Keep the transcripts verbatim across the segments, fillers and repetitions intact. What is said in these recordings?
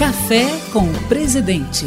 Café com o Presidente.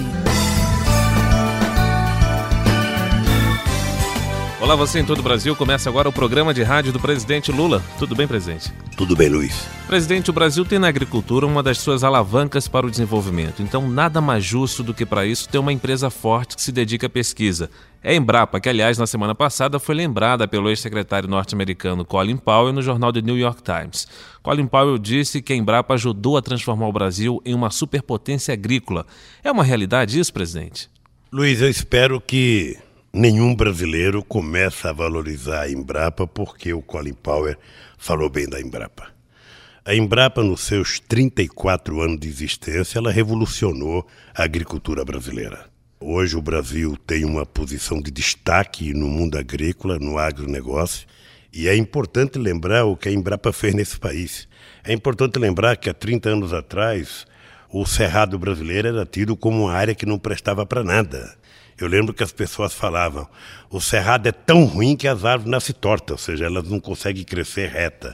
Olá, você em todo o Brasil. Começa agora o programa de rádio do presidente Lula. Tudo bem, presidente? Tudo bem, Luiz. Presidente, o Brasil tem na agricultura uma das suas alavancas para o desenvolvimento. Então, nada mais justo do que para isso ter uma empresa forte que se dedica à pesquisa. É a Embrapa, que, aliás, na semana passada foi lembrada pelo ex-secretário norte-americano Colin Powell no jornal The New York Times. Colin Powell disse que a Embrapa ajudou a transformar o Brasil em uma superpotência agrícola. É uma realidade isso, presidente? Luiz, eu espero que nenhum brasileiro começa a valorizar a Embrapa porque o Colin Powell falou bem da Embrapa. A Embrapa, nos seus trinta e quatro anos de existência, ela revolucionou a agricultura brasileira. Hoje o Brasil tem uma posição de destaque no mundo agrícola, no agronegócio, e é importante lembrar o que a Embrapa fez nesse país. É importante lembrar que há trinta anos atrás o cerrado brasileiro era tido como uma área que não prestava para nada. Eu lembro que as pessoas falavam, o cerrado é tão ruim que as árvores nascem tortas, ou seja, elas não conseguem crescer reta.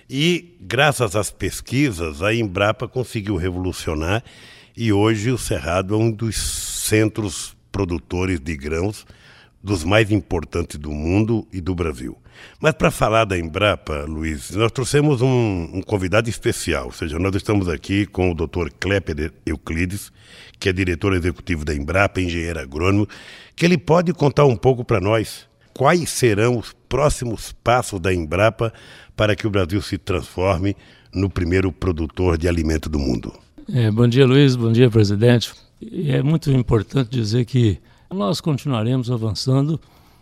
E, graças às pesquisas, a Embrapa conseguiu revolucionar e hoje o cerrado é um dos centros produtores de grãos dos mais importantes do mundo e do Brasil. Mas para falar da Embrapa, Luiz, nós trouxemos um, um convidado especial, ou seja, nós estamos aqui com o doutor Klepper Euclides, que é diretor executivo da Embrapa, engenheiro agrônomo, que ele pode contar um pouco para nós quais serão os próximos passos da Embrapa para que o Brasil se transforme no primeiro produtor de alimento do mundo. É, bom dia, Luiz, bom dia, presidente. E é muito importante dizer que nós continuaremos avançando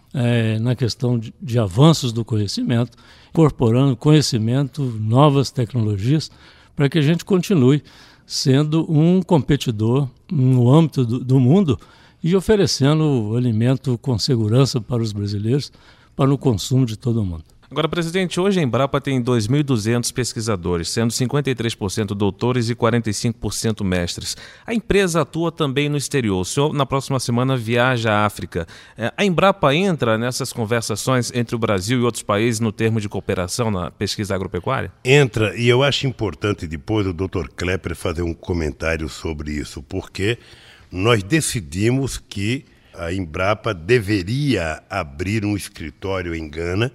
é, na questão de, de avanços do conhecimento, incorporando conhecimento, novas tecnologias, para que a gente continue sendo um competidor no âmbito do, do mundo e oferecendo alimento com segurança para os brasileiros, para o consumo de todo mundo. Agora, presidente, hoje a Embrapa tem dois mil e duzentos pesquisadores, sendo cinquenta e três por cento doutores e quarenta e cinco por cento mestres. A empresa atua também no exterior. O senhor, na próxima semana, viaja à África. A Embrapa entra nessas conversações entre o Brasil e outros países no termo de cooperação na pesquisa agropecuária? Entra, e eu acho importante depois o doutor Klepper fazer um comentário sobre isso, porque nós decidimos que a Embrapa deveria abrir um escritório em Gana.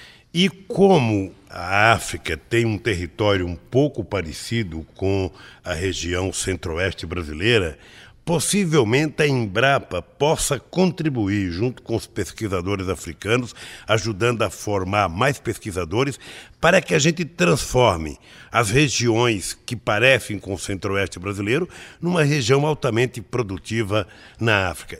E como a África tem um território um pouco parecido com a região centro-oeste brasileira, possivelmente a Embrapa possa contribuir junto com os pesquisadores africanos, ajudando a formar mais pesquisadores, para que a gente transforme as regiões que parecem com o centro-oeste brasileiro numa região altamente produtiva na África.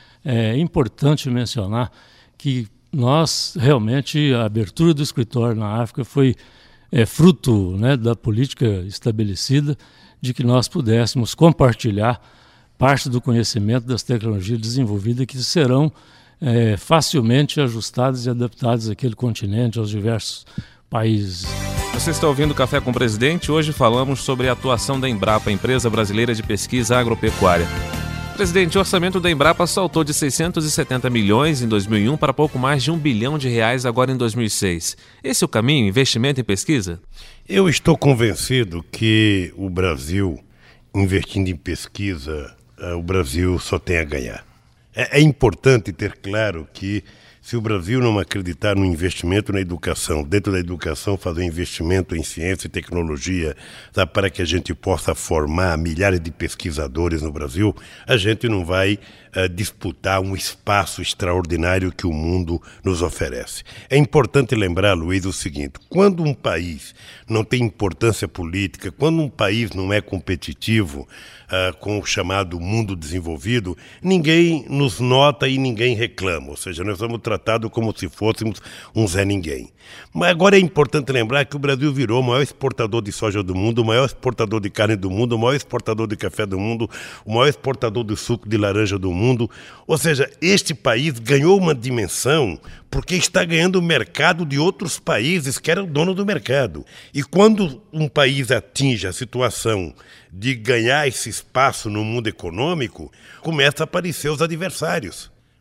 É importante mencionar que nós, realmente, a abertura do escritório na África foi é, fruto, né, da política estabelecida de que nós pudéssemos compartilhar parte do conhecimento das tecnologias desenvolvidas que serão é, facilmente ajustadas e adaptadas àquele continente, aos diversos países. Você está ouvindo o Café com o Presidente. Hoje falamos sobre a atuação da Embrapa, empresa brasileira de pesquisa agropecuária. Presidente, o orçamento da Embrapa saltou de seiscentos e setenta milhões em dois mil e um para pouco mais de um bilhão de reais agora em dois mil e seis. Esse é o caminho, investimento em pesquisa? Eu estou convencido que o Brasil, investindo em pesquisa, o Brasil só tem a ganhar. É, é importante ter claro que se o Brasil não acreditar no investimento na educação, dentro da educação fazer investimento em ciência e tecnologia, sabe, para que a gente possa formar milhares de pesquisadores no Brasil, a gente não vai uh, disputar um espaço extraordinário que o mundo nos oferece. É importante lembrar, Luiz, o seguinte, quando um país não tem importância política, quando um país não é competitivo uh, com o chamado mundo desenvolvido, ninguém nos nota e ninguém reclama, ou seja, nós somos tratados como se fôssemos um Zé Ninguém. Mas agora é importante lembrar que o Brasil virou o maior exportador de soja do mundo, o maior exportador de carne do mundo, o maior exportador de café do mundo, o maior exportador de suco de laranja do mundo. Ou seja, este país ganhou uma dimensão porque está ganhando o mercado de outros países que eram dono do mercado. E quando um país atinge a situação de ganhar esse espaço no mundo econômico, começa a aparecer os adversários.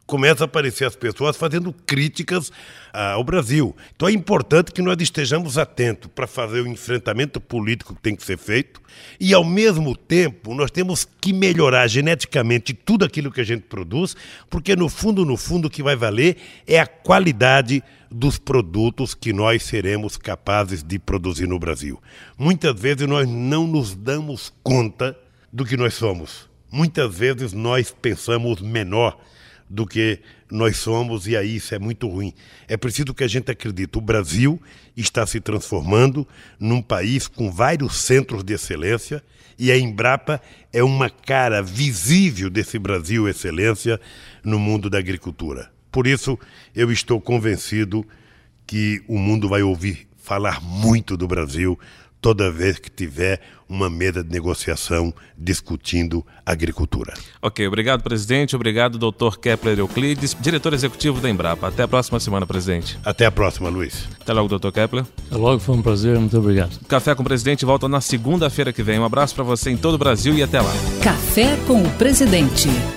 começam a aparecer as pessoas fazendo críticas ao Brasil. Então é importante que nós estejamos atentos para fazer o enfrentamento político que tem que ser feito e, ao mesmo tempo, nós temos que melhorar geneticamente tudo aquilo que a gente produz, porque, no fundo, no fundo, o que vai valer é a qualidade dos produtos que nós seremos capazes de produzir no Brasil. Muitas vezes nós não nos damos conta do que nós somos. Muitas vezes nós pensamos menor do que nós somos, e aí isso é muito ruim. É preciso que a gente acredite. O Brasil está se transformando num país com vários centros de excelência, e a Embrapa é uma cara visível desse Brasil excelência no mundo da agricultura. Por isso, eu estou convencido que o mundo vai ouvir falar muito do Brasil toda vez que tiver uma mesa de negociação discutindo agricultura. Ok, obrigado, presidente. Obrigado, doutor Kepler Euclides, diretor executivo da Embrapa. Até a próxima semana, presidente. Até a próxima, Luiz. Até logo, doutor Kepler. Até logo, foi um prazer. Muito obrigado. Café com o Presidente volta na segunda-feira que vem. Um abraço para você em todo o Brasil e até lá. Café com o Presidente.